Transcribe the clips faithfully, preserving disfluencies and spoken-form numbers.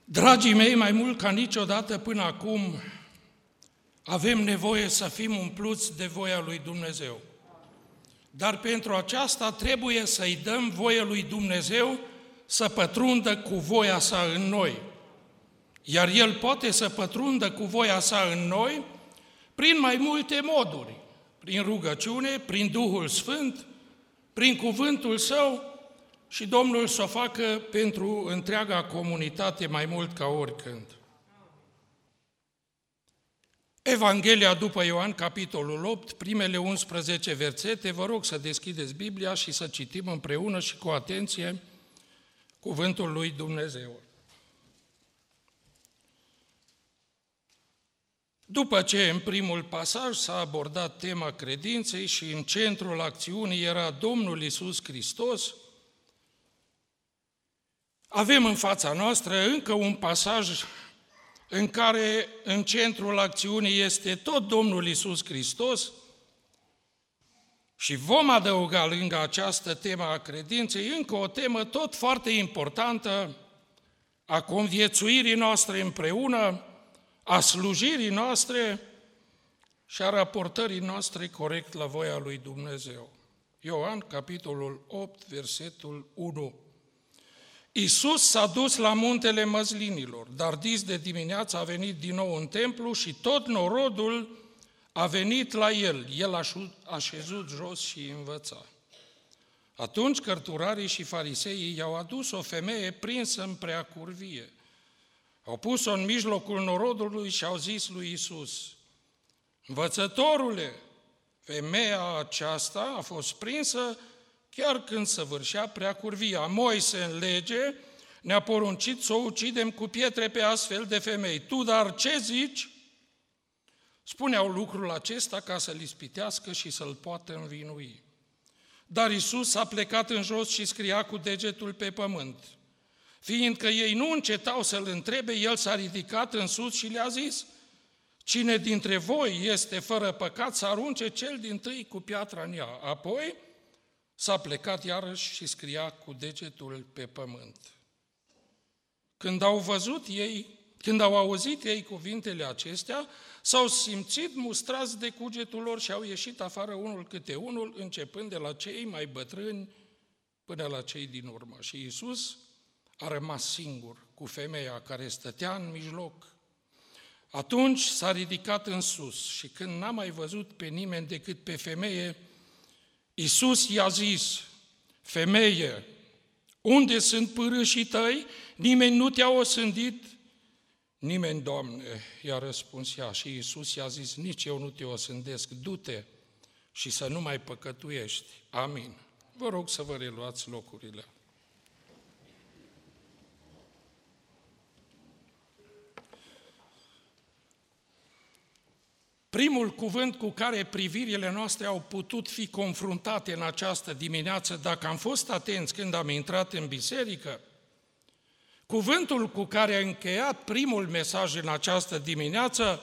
Dragii mei, mai mult ca niciodată până acum, avem nevoie să fim umpluți de voia lui Dumnezeu. Dar pentru aceasta trebuie să-i dăm voie lui Dumnezeu să pătrundă cu voia sa în noi. Iar El poate să pătrundă cu voia sa în noi prin mai multe moduri. Prin rugăciune, prin Duhul Sfânt, prin cuvântul Său și Domnul să o facă pentru întreaga comunitate mai mult ca oricând. Evanghelia după Ioan, capitolul opt, primele unsprezece versete, vă rog să deschideți Biblia și să citim împreună și cu atenție cuvântul lui Dumnezeu. După ce în primul pasaj s-a abordat tema credinței și în centrul acțiunii era Domnul Iisus Hristos, avem în fața noastră încă un pasaj în care în centrul acțiunii este tot Domnul Iisus Hristos și vom adăuga lângă această temă a credinței încă o temă tot foarte importantă a conviețuirii noastre împreună, a slujirii noastre și a raportării noastre corect la voia lui Dumnezeu. Ioan, capitolul opt, versetul unu. Iisus s-a dus la muntele Măslinilor, dar dis de dimineață a venit din nou în templu și tot norodul a venit la el. El a șezut jos și învăța. Atunci cărturarii și fariseii i-au adus o femeie prinsă în preacurvie. Au pus-o în mijlocul norodului și au zis lui Iisus: Învățătorule, femeia aceasta a fost prinsă chiar când săvârșea preacurvia. Moise în lege ne-a poruncit să o ucidem cu pietre pe astfel de femei. Tu, dar ce zici? Spuneau lucrul acesta ca să-l ispitească și să-l poată învinui. Dar Iisus a plecat în jos și scria cu degetul pe pământ. Fiindcă ei nu încetau să-l întrebe, el s-a ridicat în sus și le-a zis: Cine dintre voi este fără păcat să arunce cel dintâi cu piatra în ea. Apoi s-a plecat iarăși și scria cu degetul pe pământ. Când au văzut ei, când au auzit ei cuvintele acestea, s-au simțit mustrați de cugetul lor și au ieșit afară unul câte unul, începând de la cei mai bătrâni până la cei din urmă. Și Iisus a rămas singur cu femeia care stătea în mijloc. Atunci s-a ridicat în sus și când n-a mai văzut pe nimeni decât pe femeie, Iisus i-a zis: Femeie, unde sunt pârâșii tăi? Nimeni nu te-a osândit? Nimeni, Doamne, i-a răspuns ea. Și Iisus i-a zis: Nici eu nu te osândesc, du-te și să nu mai păcătuiești. Amin. Vă rog să vă reluați locurile. Primul cuvânt cu care privirile noastre au putut fi confruntate în această dimineață, dacă am fost atenți când am intrat în biserică, cuvântul cu care a încheiat primul mesaj în această dimineață,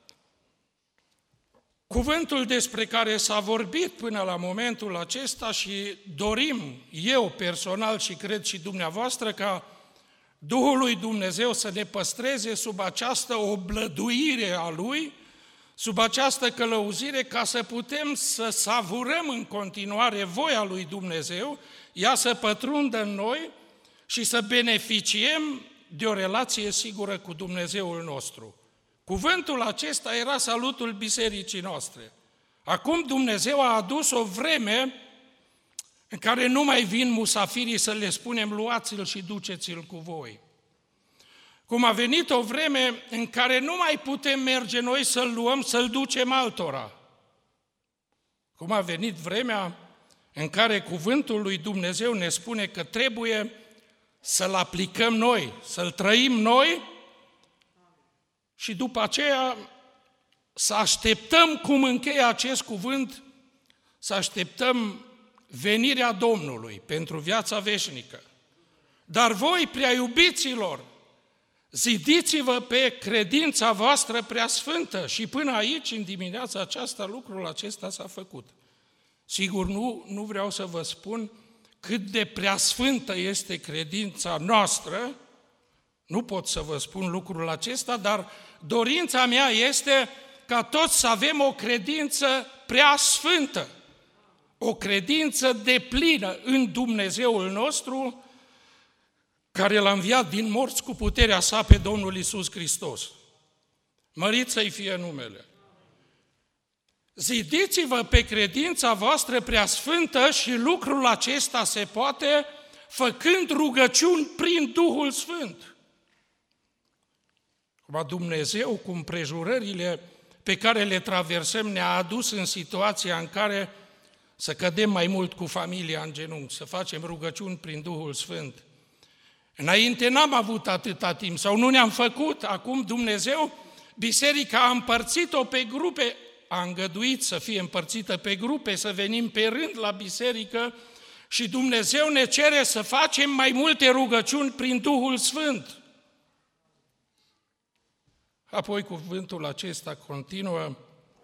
cuvântul despre care s-a vorbit până la momentul acesta și dorim eu personal și cred și dumneavoastră ca Duhul lui Dumnezeu să ne păstreze sub această oblăduire a Lui, sub această călăuzire, ca să putem să savurăm în continuare voia lui Dumnezeu, ea să pătrundă în noi și să beneficiem de o relație sigură cu Dumnezeul nostru. Cuvântul acesta era salutul bisericii noastre. Acum Dumnezeu a adus o vreme în care nu mai vin musafirii să le spunem: luați-l și duceți-l cu voi. Cum a venit o vreme în care nu mai putem merge noi să-l luăm, să-l ducem altora. Cum a venit vremea în care cuvântul lui Dumnezeu ne spune că trebuie să-l aplicăm noi, să-l trăim noi și după aceea să așteptăm, cum încheie acest cuvânt, să așteptăm venirea Domnului pentru viața veșnică. Dar voi, prea iubiților, zidiți-vă pe credința voastră preasfântă. Și până aici, în dimineața aceasta, lucrul acesta s-a făcut. Sigur, nu, nu vreau să vă spun cât de preasfântă este credința noastră, Nu pot să vă spun lucrul acesta, dar dorința mea este ca toți să avem o credință prea sfântă, o credință deplină în Dumnezeul nostru, care l-a înviat din morți cu puterea sa pe Domnul Iisus Hristos. Mărit să-i fie numele. Zidiți-vă pe credința voastră prea sfântă și lucrul acesta se poate făcând rugăciuni prin Duhul Sfânt. Acum Dumnezeu, cu împrejurările pe care le traversăm, ne-a adus în situația în care să cădem mai mult cu familia în genunchi, să facem rugăciuni prin Duhul Sfânt. Înainte n-am avut atâta timp sau nu ne-am făcut. Acum Dumnezeu, biserica a împărțit-o pe grupe, a îngăduit să fie împărțită pe grupe, să venim pe rând la biserică și Dumnezeu ne cere să facem mai multe rugăciuni prin Duhul Sfânt. Apoi cuvântul acesta continuă: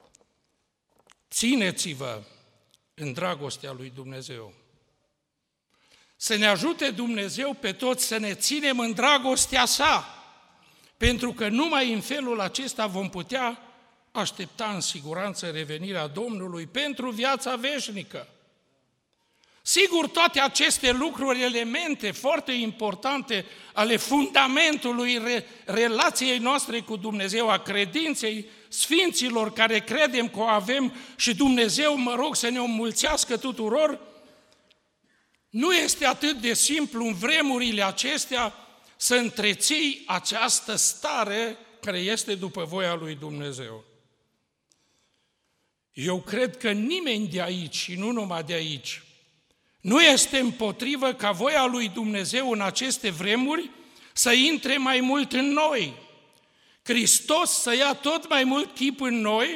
țineți-vă în dragostea lui Dumnezeu. Să ne ajute Dumnezeu pe toți să ne ținem în dragostea sa, pentru că numai în felul acesta vom putea aștepta în siguranță revenirea Domnului pentru viața veșnică. Sigur, toate aceste lucruri, elemente foarte importante ale fundamentului relației noastre cu Dumnezeu, a credinței sfinților care credem că o avem și Dumnezeu, mă rog, să ne o înmulțească tuturor, nu este atât de simplu în vremurile acestea să întreții această stare care este după voia lui Dumnezeu. Eu cred că nimeni de aici și nu numai de aici nu este împotrivă ca voia lui Dumnezeu în aceste vremuri să intre mai mult în noi. Hristos să ia tot mai mult chip în noi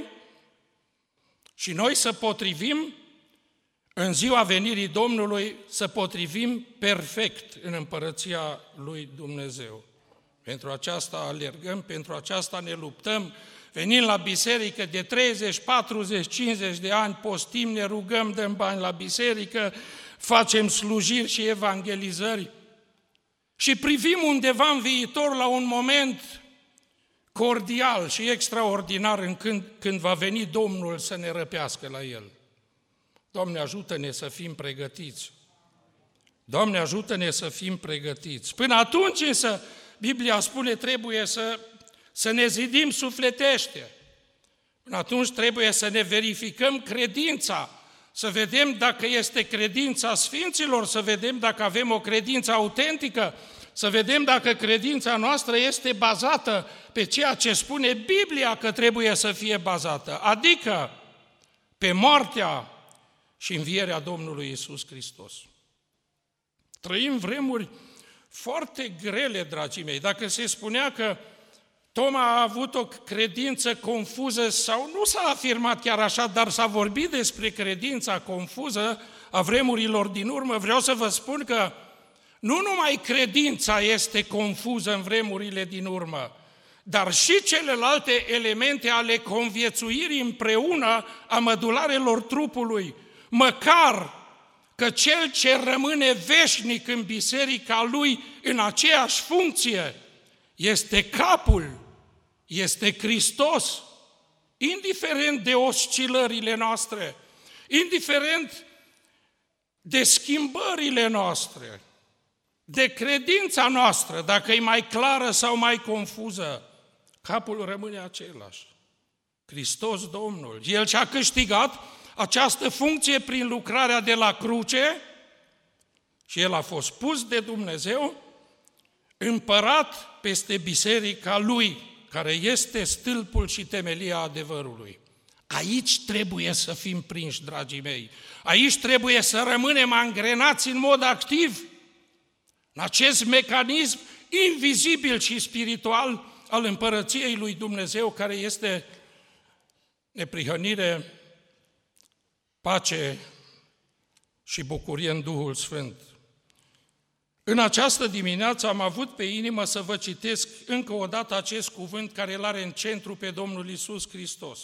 și noi să potrivim în ziua venirii Domnului, să potrivim perfect în împărăția lui Dumnezeu. Pentru aceasta alergăm, pentru aceasta ne luptăm, venim la biserică de treizeci, patruzeci, cincizeci de ani, postim, ne rugăm, dăm bani la biserică, facem slujiri și evangelizări și privim undeva în viitor la un moment cordial și extraordinar în când, când va veni Domnul să ne răpească la El. Doamne, ajută-ne să fim pregătiți. Doamne, ajută-ne să fim pregătiți. Până atunci însă, Biblia spune, trebuie să, să ne zidim sufletește. Până atunci trebuie să ne verificăm credința, să vedem dacă este credința Sfinților, să vedem dacă avem o credință autentică, să vedem dacă credința noastră este bazată pe ceea ce spune Biblia că trebuie să fie bazată, adică pe moartea și învierea Domnului Iisus Hristos. Trăim vremuri foarte grele, dragii mei. Dacă se spunea că Toma a avut o credință confuză, sau nu s-a afirmat chiar așa, dar s-a vorbit despre credința confuză a vremurilor din urmă, vreau să vă spun că nu numai credința este confuză în vremurile din urmă, dar și celelalte elemente ale conviețuirii împreună a mădularelor trupului, măcar că cel ce rămâne veșnic în biserica lui în aceeași funcție este capul, este Hristos, indiferent de oscilările noastre, indiferent de schimbările noastre, de credința noastră, dacă e mai clară sau mai confuză, capul rămâne același. Hristos Domnul, El și-a câștigat această funcție prin lucrarea de la cruce și El a fost pus de Dumnezeu împărat peste biserica Lui, care este stâlpul și temelia adevărului. Aici trebuie să fim prinși, dragii mei. Aici trebuie să rămânem angrenați în mod activ în acest mecanism invizibil și spiritual al împărăției lui Dumnezeu, care este neprihănire, pace și bucurie în Duhul Sfânt. În această dimineață am avut pe inimă să vă citesc încă o dată acest cuvânt care îl are în centru pe Domnul Iisus Hristos.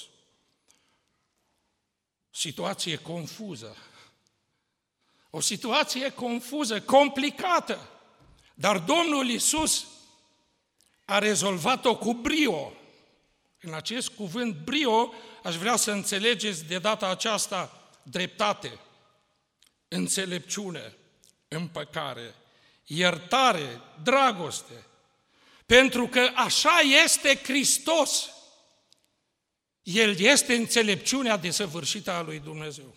Situație confuză. O situație confuză, complicată. Dar Domnul Iisus a rezolvat-o cu brio. În acest cuvânt brio aș vrea să înțelegeți de data aceasta dreptate, înțelepciune, împăcare, iertare, dragoste. Pentru că așa este Hristos. El este înțelepciunea desăvârșită a lui Dumnezeu.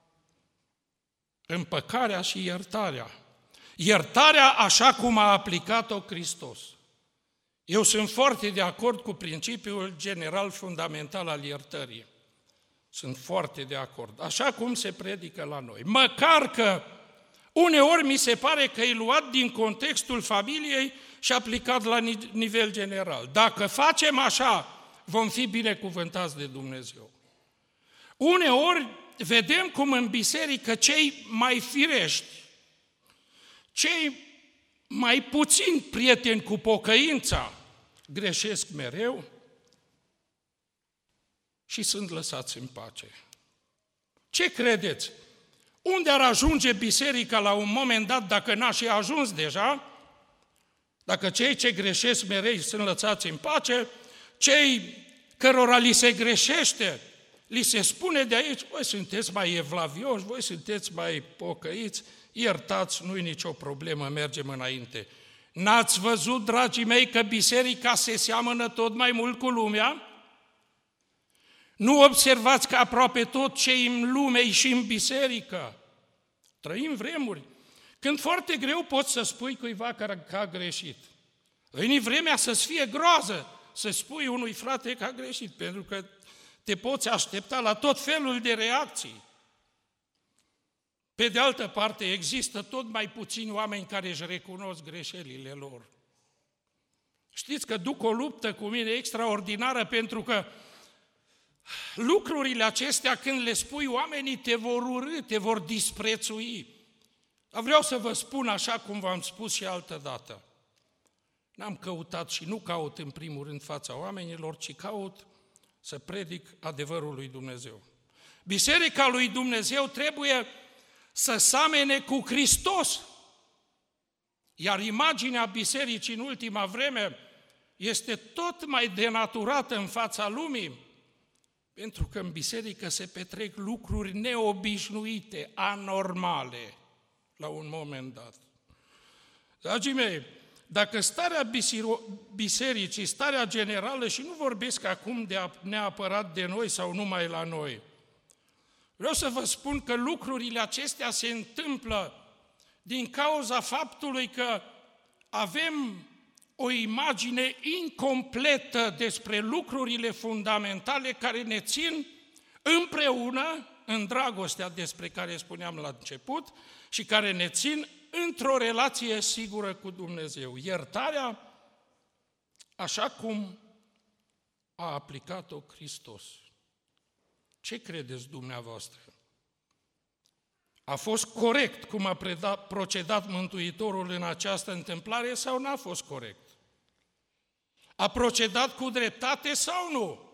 Împăcarea și iertarea. Iertarea așa cum a aplicat-o Hristos. Eu sunt foarte de acord cu principiul general fundamental al iertării. Sunt foarte de acord. Așa cum se predică la noi. Măcar că uneori mi se pare că e luat din contextul familiei și aplicat la nivel general. Dacă facem așa, vom fi binecuvântați de Dumnezeu. Uneori vedem cum în biserică cei mai firești, cei mai puțin prieteni cu pocăința, greșesc mereu și sunt lăsați în pace. Ce credeți? Unde ar ajunge biserica la un moment dat dacă n-a și ajuns deja? Dacă cei ce greșesc mereu sunt lăsați în pace, cei cărora li se greșește, li se spune de aici, voi sunteți mai evlavioși, voi sunteți mai pocăiți, iertați, nu-i nicio problemă, mergem înainte. N-ați văzut, dragii mei, că biserica se seamănă tot mai mult cu lumea? Nu observați că aproape tot ce în lume și în biserică. Trăim vremuri când foarte greu poți să spui cuiva că a greșit. Veni vremea să-ți fie groază să spui unui frate că a greșit, pentru că te poți aștepta la tot felul de reacții. Pe de altă parte, există tot mai puțini oameni care își recunosc greșelile lor. Știți că duc o luptă cu mine extraordinară, pentru că lucrurile acestea, când le spui, oamenii te vor urâ, te vor disprețui. Dar vreau să vă spun așa cum v-am spus și altă dată. N-am căutat și nu caut în primul rând fața oamenilor, ci caut să predic adevărul lui Dumnezeu. Biserica lui Dumnezeu trebuie să samene cu Hristos. Iar imaginea bisericii în ultima vreme este tot mai denaturată în fața lumii, pentru că în biserică se petrec lucruri neobișnuite, anormale, la un moment dat. Dragii mei, dacă starea bisericii, starea generală, și nu vorbesc acum de neapărat de noi sau numai la noi, vreau să vă spun că lucrurile acestea se întâmplă din cauza faptului că avem o imagine incompletă despre lucrurile fundamentale care ne țin împreună în dragostea despre care spuneam la început și care ne țin într-o relație sigură cu Dumnezeu. Iertarea, așa cum a aplicat-o Hristos. Ce credeți dumneavoastră? A fost corect cum a predat, procedat Mântuitorul în această întâmplare sau n-a fost corect? A procedat cu dreptate sau nu?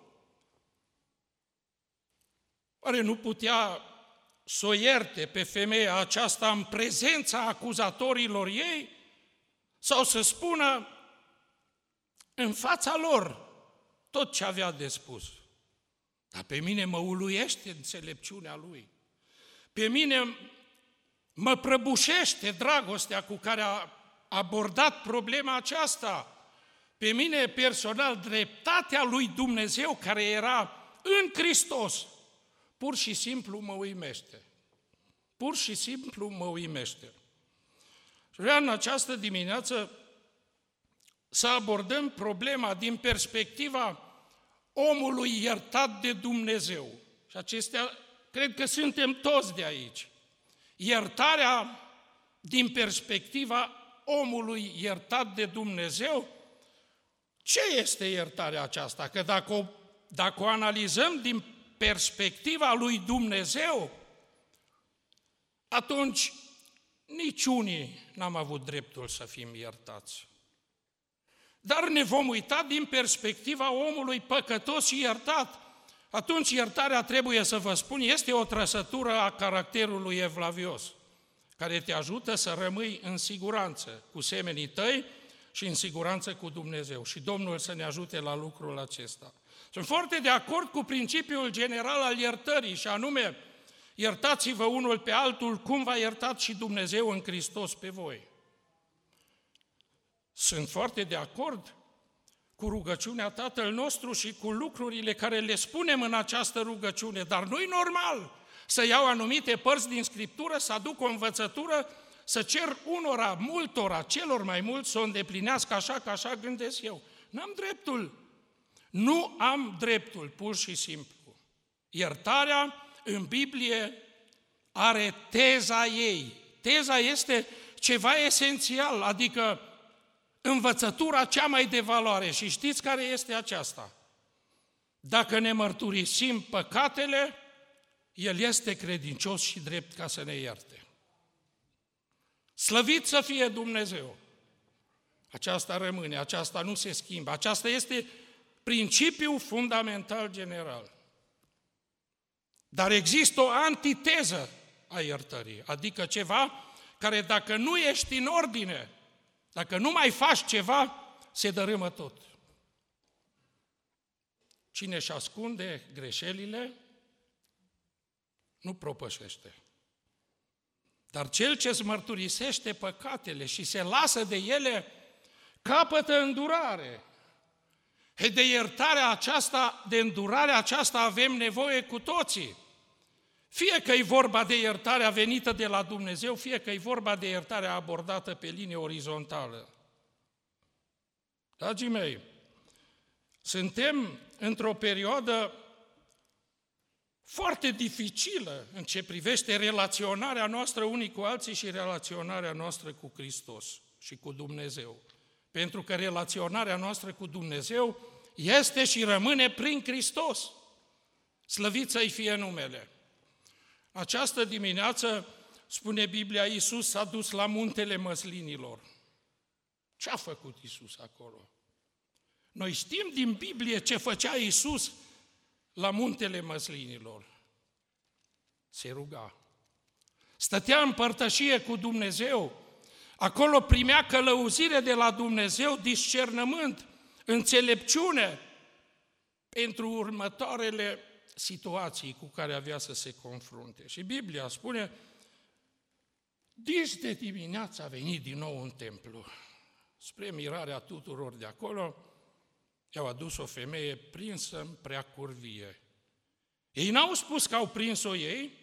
Oare nu putea să o ierte pe femeia aceasta în prezența acuzatorilor ei? Sau să spună în fața lor tot ce avea de spus? Dar pe mine mă uluiește înțelepciunea lui. Pe mine mă prăbușește dragostea cu care a abordat problema aceasta. Pe mine personal dreptatea lui Dumnezeu care era în Hristos pur și simplu mă uimește. Pur și simplu mă uimește. Și vreau în această dimineață să abordăm problema din perspectiva omului iertat de Dumnezeu. Și acestea, cred că suntem toți de aici. Iertarea din perspectiva omului iertat de Dumnezeu. Ce este iertarea aceasta? Că dacă o, dacă o analizăm din perspectiva lui Dumnezeu, atunci nici unii n-am avut dreptul să fim iertați. Dar ne vom uita din perspectiva omului păcătos și iertat. Atunci iertarea, trebuie să vă spun, este o trăsătură a caracterului evlavios, care te ajută să rămâi în siguranță cu semenii tăi și în siguranță cu Dumnezeu. Și Domnul să ne ajute la lucrul acesta. Sunt foarte de acord cu principiul general al iertării, și anume, iertați-vă unul pe altul cum v-a iertat și Dumnezeu în Hristos pe voi. Sunt foarte de acord cu rugăciunea Tatăl nostru și cu lucrurile care le spunem în această rugăciune, dar nu-i normal să iau anumite părți din Scriptură, să aduc o învățătură, să cer unora, multora, celor mai mulți să o îndeplinească așa că așa gândesc eu. N-am dreptul. Nu am dreptul, pur și simplu. Iertarea în Biblie are teza ei. Teza este ceva esențial, adică învățătura cea mai de valoare. Și știți care este aceasta? Dacă ne mărturisim păcatele, El este credincios și drept ca să ne ierte. Slăvit să fie Dumnezeu! Aceasta rămâne, aceasta nu se schimbă, aceasta este principiul fundamental general. Dar există o antiteză a iertării, adică ceva care dacă nu ești în ordine, dacă nu mai faci ceva, se dărâmă tot. Cine își ascunde greșelile, nu propășește. Dar cel ce îți mărturisește păcatele și se lasă de ele, capătă îndurare. E de iertarea aceasta, de îndurarea aceasta avem nevoie cu toții. Fie că e vorba de iertarea venită de la Dumnezeu, fie că e vorba de iertarea abordată pe linie orizontală. Dragii mei, suntem într-o perioadă foarte dificilă în ce privește relaționarea noastră unii cu alții și relaționarea noastră cu Hristos și cu Dumnezeu. Pentru că relaționarea noastră cu Dumnezeu este și rămâne prin Hristos. Slăvit să-i fie numele. Această dimineață, spune Biblia, Iisus s-a dus la muntele măslinilor. Ce a făcut Iisus acolo? Noi știm din Biblie ce făcea Iisus la muntele măslinilor. Se ruga. Stătea în părtășie cu Dumnezeu. Acolo primea călăuzire de la Dumnezeu, discernământ, înțelepciune pentru următoarele situații cu care avea să se confrunte. Și Biblia spune, dis de dimineață a venit din nou în templu. Spre mirarea tuturor de acolo, i-au adus o femeie prinsă în prea curvie. Ei n-au spus că au prins-o ei,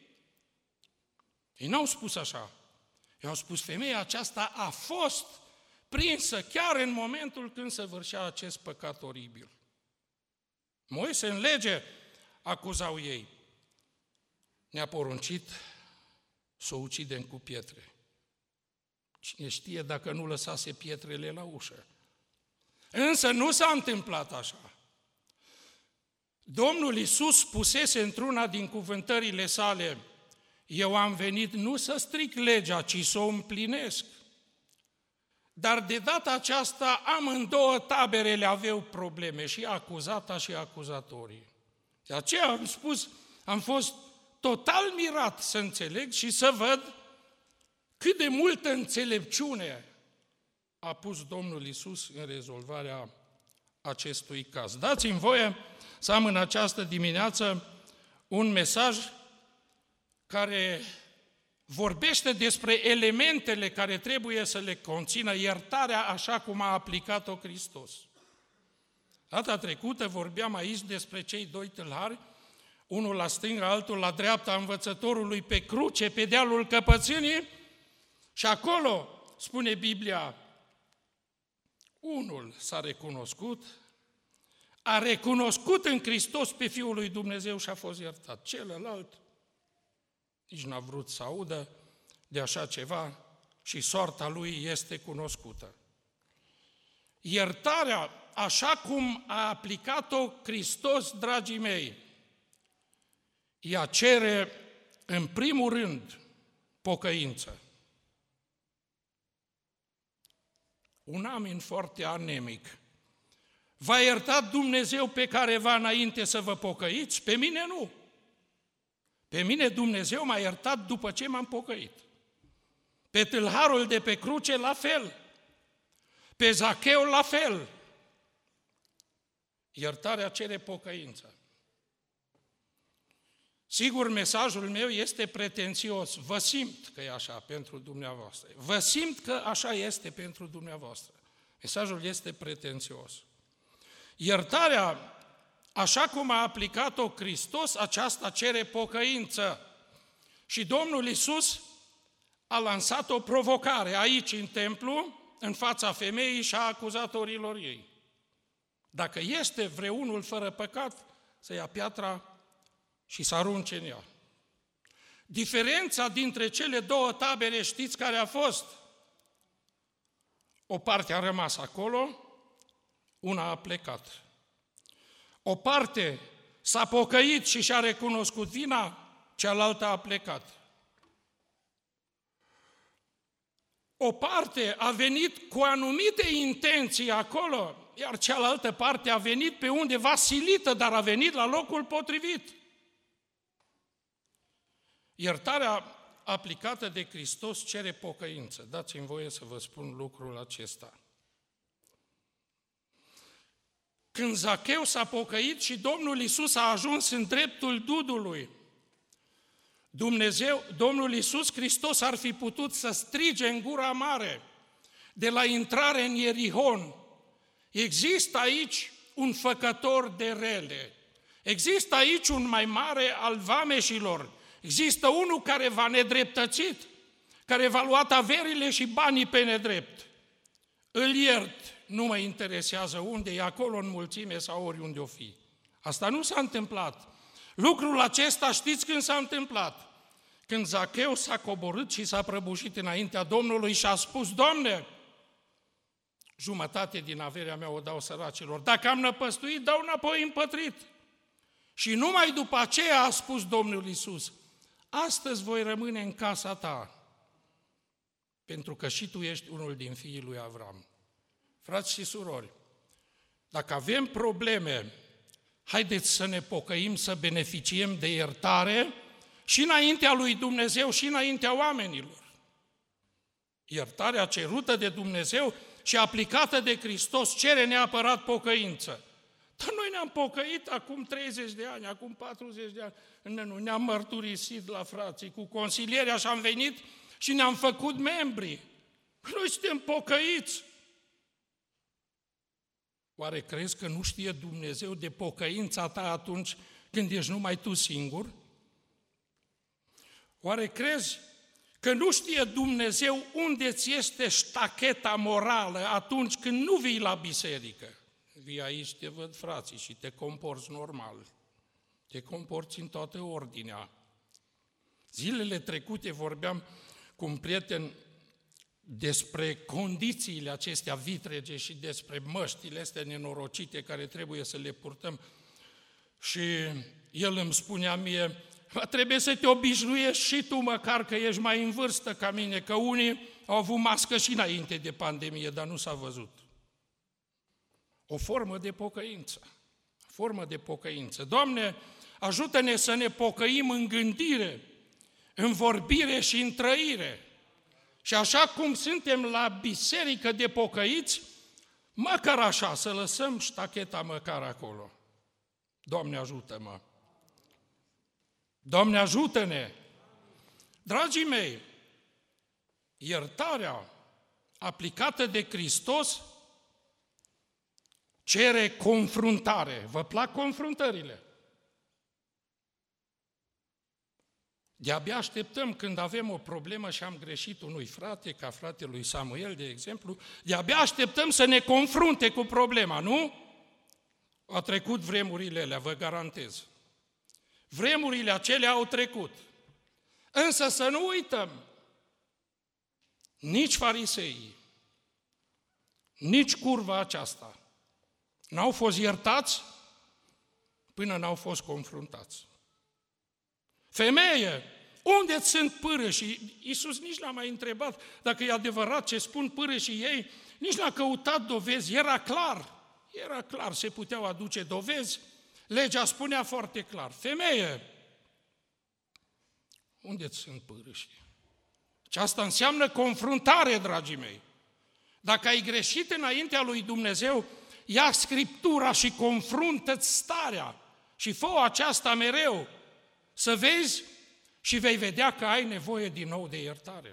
ei n-au spus așa. I-au spus, femeia aceasta a fost prinsă chiar în momentul când săvârșea acest păcat oribil. Moise în lege acuzau ei. Ne-a poruncit să o ucidem cu pietre. Cine știe dacă nu lăsase pietrele la ușă. Însă nu s-a întâmplat așa. Domnul Iisus spusese într-una din cuvântările sale, eu am venit nu să stric legea, ci să o împlinesc. Dar de data aceasta amândouă taberele aveau probleme, și acuzata și acuzatorii. De aceea am spus, am fost total mirat să înțeleg și să văd cât de multă înțelepciune a pus Domnul Iisus în rezolvarea acestui caz. Dați-mi voie să am în această dimineață un mesaj care vorbește despre elementele care trebuie să le conțină iertarea așa cum a aplicat-o Hristos. Data trecută vorbeam aici despre cei doi tâlhari, unul la stânga, altul la dreapta învățătorului pe cruce, pe dealul căpățânii, și acolo, spune Biblia, unul s-a recunoscut, a recunoscut în Hristos pe Fiul lui Dumnezeu și a fost iertat. Celălalt nici n-a vrut să audă de așa ceva și soarta lui este cunoscută. Iertarea, așa cum a aplicat-o Hristos, dragii mei, ea cere în primul rând pocăință. Un amin foarte anemic. V-a iertat Dumnezeu pe careva înainte să vă pocăiți? Pe mine nu. Pe mine Dumnezeu m-a iertat după ce m-am pocăit. Pe tâlharul de pe cruce la fel. Pe Zacheu la fel. Iertarea cere pocăință. Sigur, mesajul meu este pretențios. Vă simt că e așa pentru dumneavoastră. Vă simt că așa este pentru dumneavoastră. Mesajul este pretențios. Iertarea, așa cum a aplicat-o Hristos, aceasta cere pocăință. Și Domnul Iisus a lansat o provocare aici în templu, în fața femeii și a acuzatorilor ei. Dacă este vreunul fără păcat, să ia piatra și să arunce în ea. Diferența dintre cele două tabere, știți care a fost? O parte a rămas acolo, una a plecat. O parte s-a pocăit și și-a recunoscut vina, cealaltă a plecat. O parte a venit cu anumite intenții acolo, iar cealaltă parte a venit pe undeva silită, dar a venit la locul potrivit. Iertarea aplicată de Hristos cere pocăință. Dați-mi voie să vă spun lucrul acesta. Când Zacheu s-a pocăit și Domnul Iisus a ajuns în dreptul dudului, Dumnezeu, Domnul Iisus Hristos ar fi putut să strige în gura mare de la intrare în Ierihon: există aici un făcător de rele, există aici un mai mare al vameșilor, există unul care v-a nedreptățit, care v-a luat averile și banii pe nedrept. Îl iert, nu mă interesează unde e, acolo în mulțime sau oriunde o fi. Asta nu s-a întâmplat. Lucrul acesta știți când s-a întâmplat? Când Zacheu s-a coborât și s-a prăbușit înaintea Domnului și a spus: Doamne, jumătate din averea mea o dau săracilor, dacă am năpăstuit, dau înapoi împătrit. Și numai după aceea a spus Domnul Iisus: astăzi voi rămâne în casa ta, pentru că și tu ești unul din fiii lui Avram. Frați și surori, dacă avem probleme, haideți să ne pocăim, să beneficiem de iertare și înaintea lui Dumnezeu și înaintea oamenilor. Iertarea cerută de Dumnezeu și aplicată de Hristos cere neapărat pocăință. Dar noi ne-am pocăit acum treizeci de ani, acum patruzeci de ani, ne-am mărturisit la frații cu consilierea și am venit și ne-am făcut membri. Noi suntem pocăiți. Oare crezi că nu știe Dumnezeu de pocăința ta atunci când ești numai tu singur? Oare crezi că nu știe Dumnezeu unde ți este ștacheta morală atunci când nu vii la biserică? Vii aici, te văd frații și te comporți normal, te comporți în toată ordinea. Zilele trecute vorbeam cu un prieten despre condițiile acestea vitrege și despre măștile astea nenorocite care trebuie să le purtăm. Și el îmi spunea mie: trebuie să te obișnuiești și tu, măcar că ești mai în vârstă ca mine, că unii au avut mască și înainte de pandemie, dar nu s-a văzut. O formă de pocăință. O formă de pocăință. Doamne, ajută-ne să ne pocăim în gândire, în vorbire și în trăire. Și așa cum suntem la biserică de pocăiți, măcar așa, să lăsăm ștacheta măcar acolo. Doamne, ajută-mă! Doamne, ajută-ne! Dragii mei, iertarea aplicată de Hristos cere confruntare. Vă plac confruntările? De-abia așteptăm când avem o problemă și am greșit unui frate, ca fratelui Samuel, de exemplu, de-abia așteptăm să ne confrunte cu problema, nu? Au trecut vremurile alea, vă garantez. Vremurile acelea au trecut. Însă să nu uităm, nici fariseii, nici curva aceasta n-au fost iertați până n-au fost confruntați. Femeie, unde sunt pârâșii? Iisus nici n-a mai întrebat dacă e adevărat ce spun pârâșii ei, nici n-a căutat dovezi, era clar, era clar, se puteau aduce dovezi, legea spunea foarte clar: femeie, unde sunt pârâșii? Și asta înseamnă confruntare, dragii mei. Dacă ai greșit înaintea lui Dumnezeu, ia Scriptura și confruntă-ți starea și fă aceasta mereu, să vezi și vei vedea că ai nevoie din nou de iertare.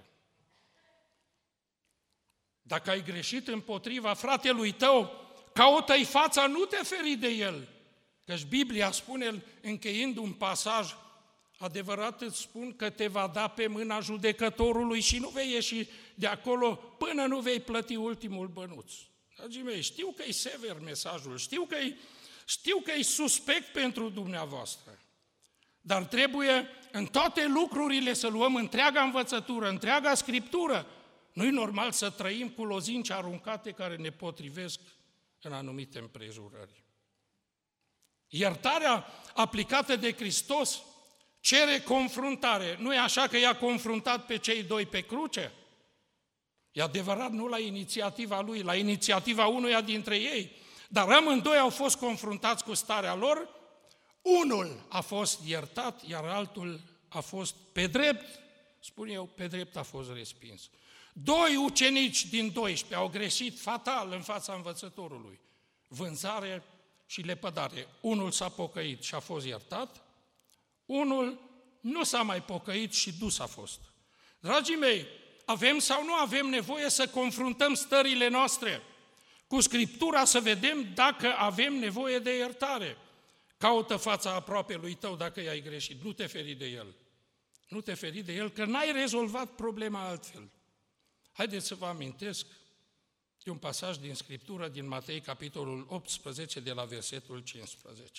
Dacă ai greșit împotriva fratelui tău, caută-i fața, nu te feri de el. Căci Biblia spune, încheind un pasaj, adevărat îți spun că te va da pe mâna judecătorului și nu vei ieși de acolo până nu vei plăti ultimul bănuț. Dragii mei, știu că e sever mesajul, știu că e, știu că e suspect pentru dumneavoastră, dar trebuie în toate lucrurile să luăm întreaga învățătură, întreaga Scriptură. Nu-i normal să trăim cu lozinci aruncate care ne potrivesc în anumite împrejurări. Iertarea aplicată de Hristos cere confruntare. Nu e așa că i-a confruntat pe cei doi pe cruce? E adevărat, nu la inițiativa lui, la inițiativa unuia dintre ei, dar amândoi au fost confruntați cu starea lor. Unul a fost iertat, iar altul a fost pe drept, spun eu, pe drept a fost respins. Doi ucenici din doisprezece au greșit fatal în fața învățătorului. Vânzare și lepădare. Unul s-a pocăit și a fost iertat, unul nu s-a mai pocăit și dus a fost. Dragii mei, avem sau nu avem nevoie să confruntăm stările noastre cu Scriptura, să vedem dacă avem nevoie de iertare. Caută fața aproapelui tău dacă i-ai greșit, nu te feri de el. Nu te feri de el, că n-ai rezolvat problema altfel. Haideți să vă amintesc de un pasaj din Scriptură, din Matei, capitolul optsprezece, de la versetul cincisprezece.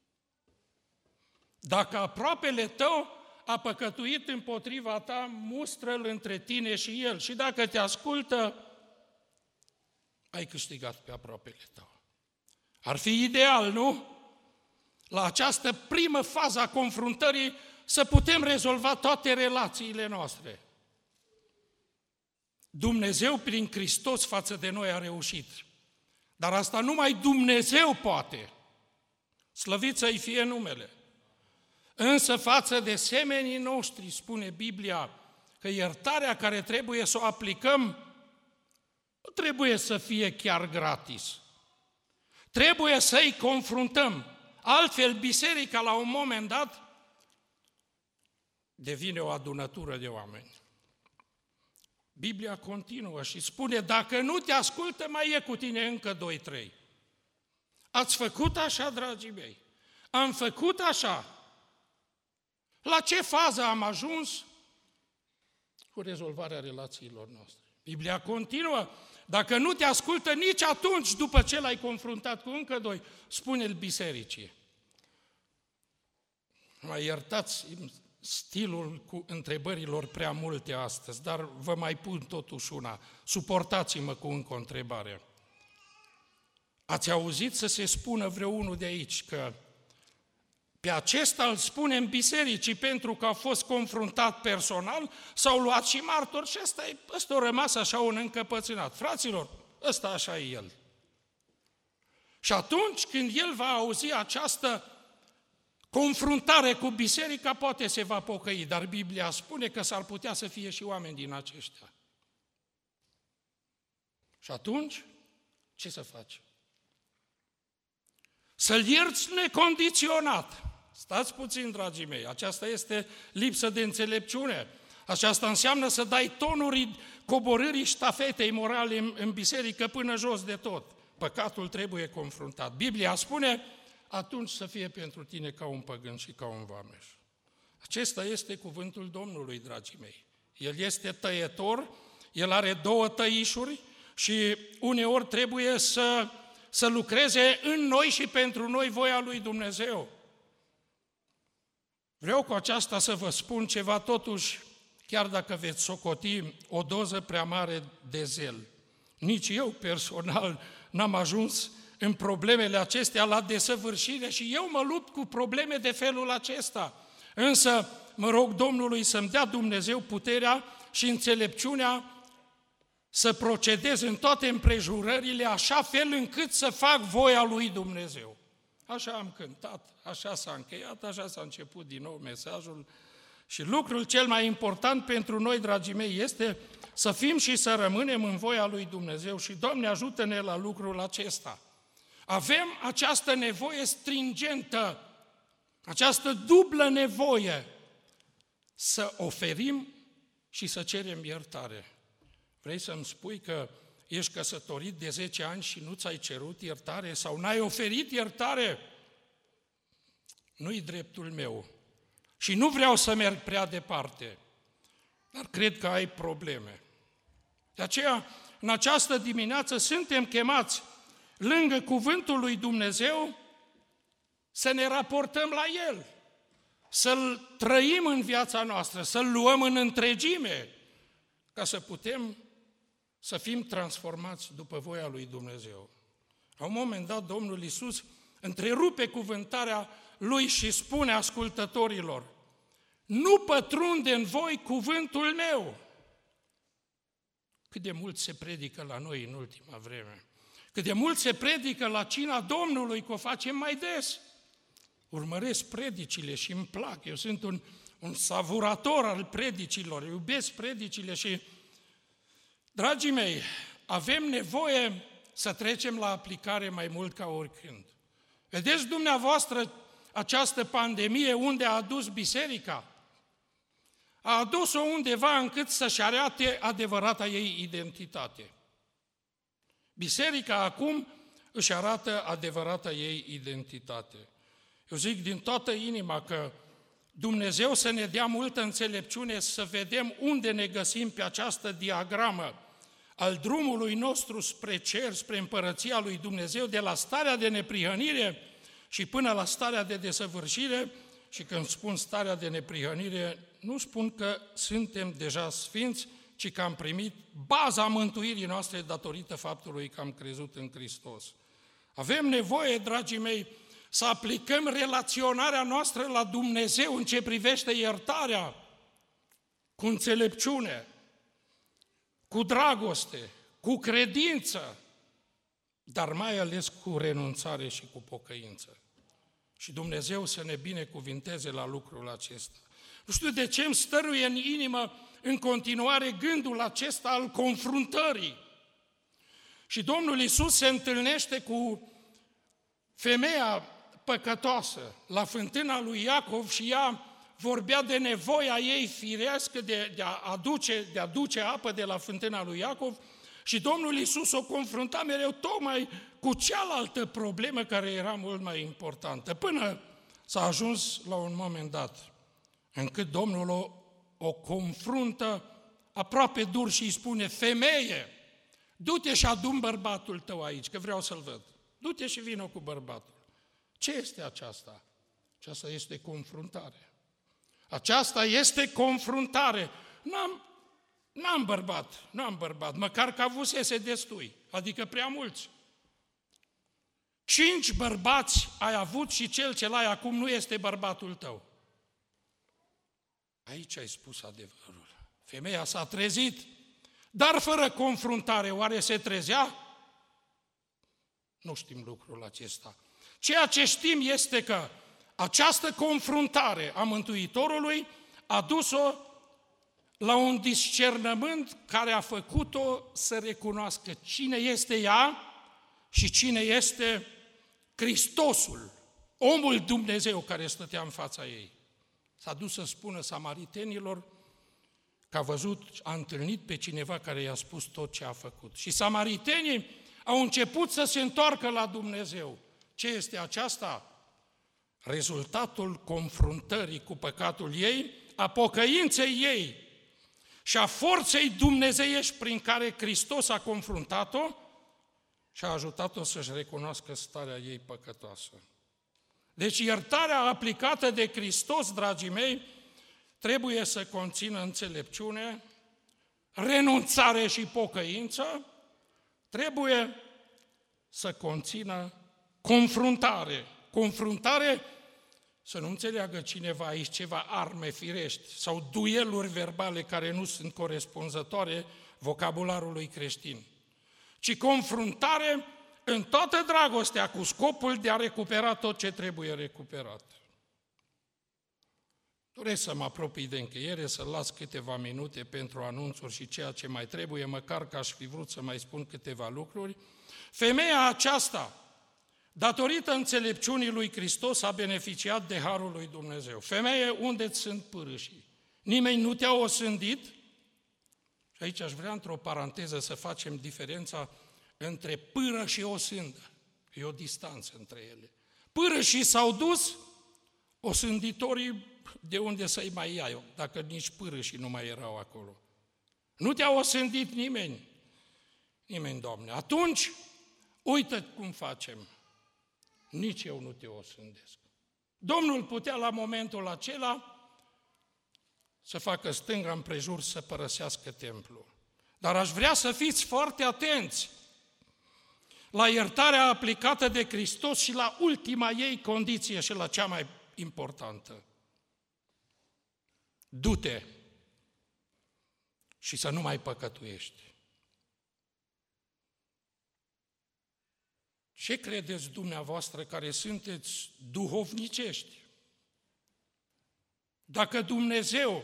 Dacă aproapele tău a păcătuit împotriva ta, mustră-l între tine și el. Și dacă te ascultă, ai câștigat pe aproapele tău. Ar fi ideal, nu? La această primă fază a confruntării să putem rezolva toate relațiile noastre. Dumnezeu prin Hristos față de noi a reușit. Dar asta numai Dumnezeu poate. Slăvit să-i fie numele. Însă față de semenii noștri, spune Biblia, că iertarea care trebuie să o aplicăm nu trebuie să fie chiar gratis. Trebuie să-i confruntăm. Altfel, biserica la un moment dat devine o adunătură de oameni. Biblia continuă și spune, dacă nu te ascultă, mai e cu tine încă doi, trei. Ați făcut așa, dragii mei? Am făcut așa. La ce fază am ajuns? Cu rezolvarea relațiilor noastre. Biblia continuă, dacă nu te ascultă nici atunci, după ce l-ai confruntat cu încă doi, spune-l bisericii. Mai iertați stilul cu întrebărilor prea multe astăzi, dar vă mai pun totuși una. Suportați-mă cu încă o întrebare. Ați auzit să se spună vreunul de aici că pe acesta îl spunem bisericii pentru că a fost confruntat personal, s-au luat și martori și ăsta, e, ăsta a rămas așa un încăpățânat. Fraților, ăsta așa e el. Și atunci când el va auzi această confruntare cu biserica, poate se va pocăi, dar Biblia spune că s-ar putea să fie și oameni din aceștia. Și atunci, ce să faci? Să-l ierți necondiționat. Stați puțin, dragii mei, aceasta este lipsă de înțelepciune. Aceasta înseamnă să dai tonuri coborârii ștafetei morale în, în biserică până jos de tot. Păcatul trebuie confruntat. Biblia spune, atunci să fie pentru tine ca un păgân și ca un vameș. Acesta este cuvântul Domnului, dragii mei. El este tăietor, el are două tăișuri și uneori trebuie să, să lucreze în noi și pentru noi voia lui Dumnezeu. Vreau cu aceasta să vă spun ceva, totuși, chiar dacă veți socoti o doză prea mare de zel. Nici eu personal n-am ajuns în problemele acestea la desăvârșire și eu mă lupt cu probleme de felul acesta. Însă mă rog Domnului să-mi dea Dumnezeu puterea și înțelepciunea să procedez în toate împrejurările așa fel încât să fac voia lui Dumnezeu. Așa am cântat, așa s-a încheiat, așa s-a început din nou mesajul Și lucrul cel mai important pentru noi, dragii mei, este să fim și să rămânem în voia lui Dumnezeu și, Doamne, ajută-ne la lucrul acesta. Avem această nevoie stringentă, această dublă nevoie să oferim și să cerem iertare. Vrei să-mi spui că ești căsătorit de zece ani și nu ți-ai cerut iertare sau n-ai oferit iertare? Nu-i dreptul meu și nu vreau să merg prea departe, dar cred că ai probleme. De aceea, în această dimineață suntem chemați lângă cuvântul lui Dumnezeu să ne raportăm la El, să-L trăim în viața noastră, să-L luăm în întregime, ca să putem să fim transformați după voia lui Dumnezeu. La un moment dat, Domnul Iisus întrerupe cuvântarea Lui și spune ascultătorilor: nu pătrunde în voi cuvântul meu. Cât de mult se predică la noi în ultima vreme. Cât de mult se predică la cina Domnului, că o facem mai des. Urmăresc predicile și îmi plac. Eu sunt un, un savurator al predicilor, iubesc predicile și, dragii mei, avem nevoie să trecem la aplicare mai mult ca oricând. Vedeți dumneavoastră această pandemie unde a adus biserica? A adus-o undeva încât să-și arate adevărata ei identitate. Biserica acum își arată adevărata ei identitate. Eu zic din toată inima că Dumnezeu să ne dea multă înțelepciune să vedem unde ne găsim pe această diagramă al drumului nostru spre cer, spre împărăția lui Dumnezeu, de la starea de neprihănire și până la starea de desăvârșire. Și când spun starea de neprihănire, nu spun că suntem deja sfinți, ci că am primit baza mântuirii noastre datorită faptului că am crezut în Hristos. Avem nevoie, dragii mei, să aplicăm relaționarea noastră la Dumnezeu în ce privește iertarea, cu înțelepciune, cu dragoste, cu credință, dar mai ales cu renunțare și cu pocăință. Și Dumnezeu să ne binecuvinteze la lucrul acesta. Nu știu de ce îmi stăruie în inimă în continuare gândul acesta al confruntării. Și Domnul Iisus se întâlnește cu femeia păcătoasă la fântâna lui Iacov și ea vorbea de nevoia ei firească de, de, a aduce, de a duce apă de la fântâna lui Iacov și Domnul Iisus o confrunta mereu tocmai cu cealaltă problemă care era mult mai importantă, până s-a ajuns la un moment dat încât Domnul o, o confruntă aproape dur și îi spune: femeie, du-te și adu-mi bărbatul tău aici, că vreau să-l văd. Du-te și vină cu bărbatul. Ce este aceasta? Aceasta este confruntare. Aceasta este confruntare. N-am, n-am bărbat, n-am bărbat, măcar că avusese destui, adică prea mulți. Cinci bărbați ai avut și cel ce l-ai acum nu este bărbatul tău. Aici ai spus adevărul. Femeia s-a trezit, dar fără confruntare. Oare se trezea? Nu știm lucrul acesta. Ceea ce știm este că această confruntare a Mântuitorului a dus-o la un discernământ care a făcut-o să recunoască cine este ea și cine este Hristosul, omul Dumnezeu care stătea în fața ei. S-a dus să spună samaritenilor că a văzut, a întâlnit pe cineva care i-a spus tot ce a făcut. Și samaritenii au început să se întoarcă la Dumnezeu. Ce este aceasta? Rezultatul confruntării cu păcatul ei, a pocăinței ei și a forței dumnezeiești prin care Hristos a confruntat-o și a ajutat-o să-și recunoască starea ei păcătoasă. Deci iertarea aplicată de Hristos, dragii mei, trebuie să conțină înțelepciune, renunțare și pocăință, trebuie să conțină confruntare. Confruntare, să nu înțeleagă cineva aici ceva arme firești sau dueluri verbale care nu sunt corespunzătoare vocabularului creștin, ci confruntare în toată dragostea cu scopul de a recupera tot ce trebuie recuperat. Doresc să mă apropii de încheiere, să las câteva minute pentru anunțuri și ceea ce mai trebuie, măcar că aș fi vrut să mai spun câteva lucruri. Femeia aceasta, datorită înțelepciunii lui Hristos, a beneficiat de harul lui Dumnezeu. Femeie, unde sunt pârâșii? Nimeni nu te-a osândit? Și aici aș vrea, într-o paranteză, să facem diferența între pâră și osândă. E o distanță între ele. Pârâșii s-au dus, osânditorii de unde să-i mai iau, dacă nici pârâșii nu mai erau acolo. Nu te-a osândit nimeni. Nimeni, Doamne. Atunci, uită cum facem. Nici eu nu te osândesc. Domnul putea la momentul acela să facă stânga împrejur, să părăsească templul. Dar aș vrea să fiți foarte atenți la iertarea aplicată de Hristos și la ultima ei condiție și la cea mai importantă. Du-te și să nu mai păcătuiești. Ce credeți dumneavoastră care sunteți duhovnicești? Dacă Dumnezeu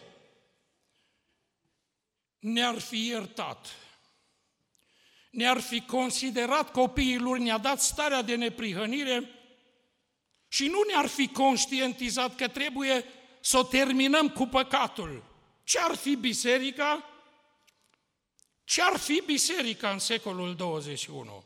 ne-ar fi iertat, ne-ar fi considerat copiii lui, ne-a dat starea de neprihănire și nu ne-ar fi conștientizat că trebuie să o terminăm cu păcatul, ce-ar fi biserica? Ce-ar fi biserica în secolul douăzeci și unu?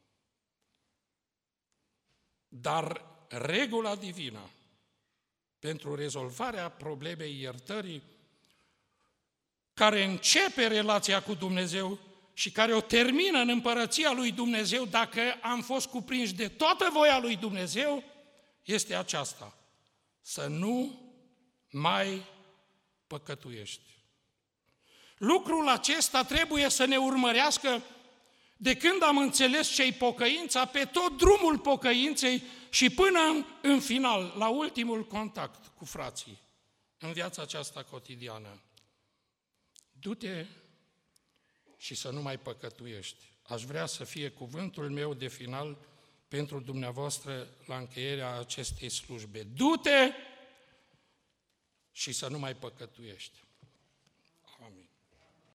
Dar regula divină pentru rezolvarea problemei iertării, care începe relația cu Dumnezeu și care o termină în împărăția lui Dumnezeu, dacă am fost cuprinși de toată voia lui Dumnezeu, este aceasta: să nu mai păcătuiești. Lucrul acesta trebuie să ne urmărească de când am înțeles ce-i pocăința, pe tot drumul pocăinței și până în final, la ultimul contact cu frații, în viața aceasta cotidiană. Du-te și să nu mai păcătuiești. Aș vrea să fie cuvântul meu de final pentru dumneavoastră la încheierea acestei slujbe. Du-te și să nu mai păcătuiești.